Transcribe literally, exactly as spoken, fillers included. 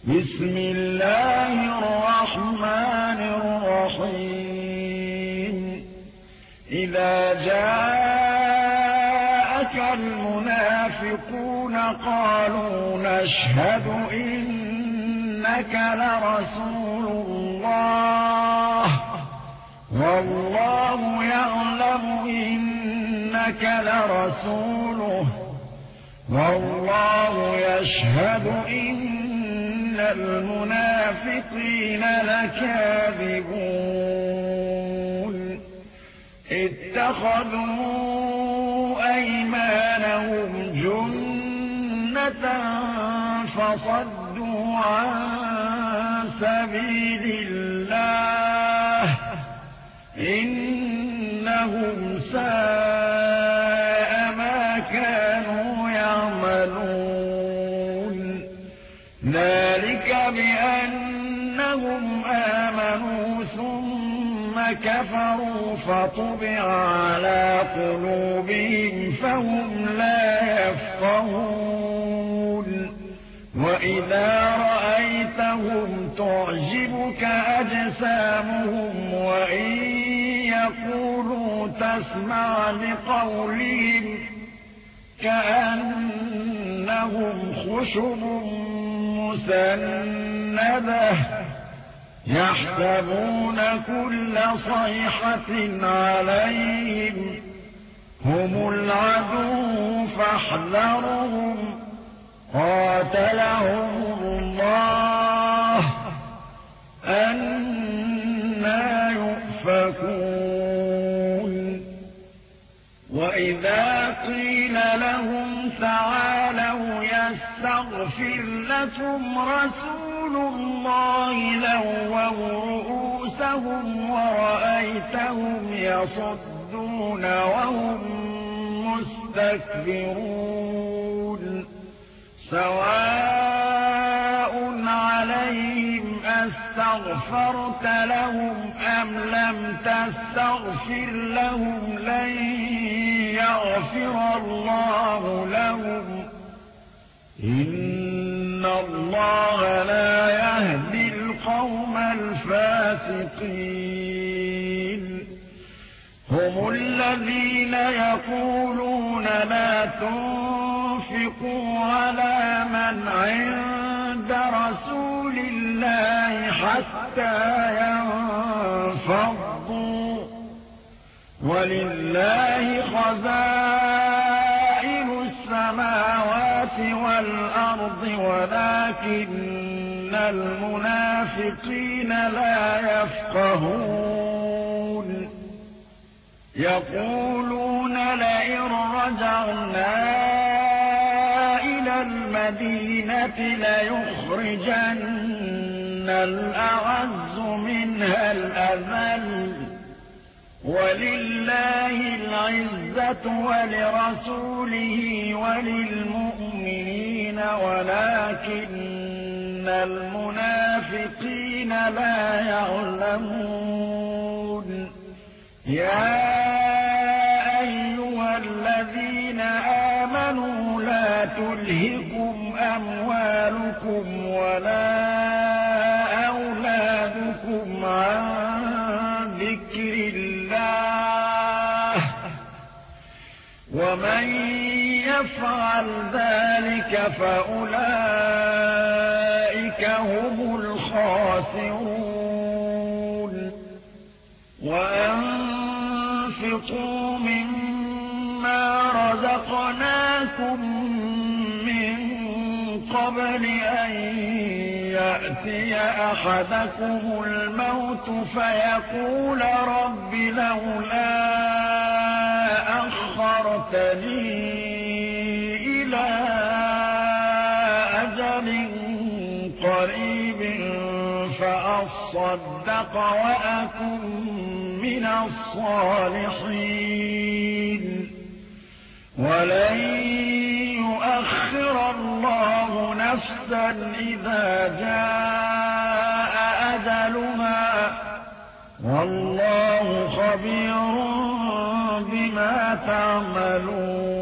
بسم الله الرحمن الرحيم إذا جاءك المنافقون قالوا نشهد إنك لرسول الله والله يعلم إنك لرسوله والله يشهد إن المنافقين لكاذبون اتخذوا أيمانهم جنة فصدوا عن سبيل الله إنهم ساء ما كانوا يعملون ذلك بأنهم آمنوا ثم كفروا فطبع على قلوبهم فهم لا يفقهون وإذا رأيتهم تعجبك أجسامهم وإن يقولوا تسمع لقولهم كأنهم خشب مسندة يحسبون كل صيحة عليهم هم العدو فاحذرهم قاتلهم الله أنى يؤفكون وإذا قيل لهم تعالوا يستغفر لكم رسول الله لووا رؤوسهم ورأيتهم يصدون وهم مستكبرون سواء عليهم أستغفرت لهم أم لم تستغفر لهم لن يغفر الله لهم إن الله لا يهدي القوم الفاسقين هم الذين يقولون لا تنفقوا على من عند رسول الله حتى ينفضوا ولله خزائن السماوات والأرض ولكن المنافقين لا يفقهون يقولون لئن رجعنا إلى المدينة ليخرجن الأعز منها الأذل ولله العزة ولرسوله وللمؤمنين ولكن المنافقين لا يعلمون يا أيها الذين آمنوا لا تلهكم أموالكم ولا أولادكم عن ذكر الله ومن يفعل ذلك فأولئك هم الخاسرون وأنفقوا مما رزقناكم من قبل أن يأتي أحدكم الموت فيقول رب لولا أخرتني إلى أجل قريب فأصدق وأكن من الصالحين ولن يؤخر الله نفسا إذا جاء أجلها والله خبير بما تعملون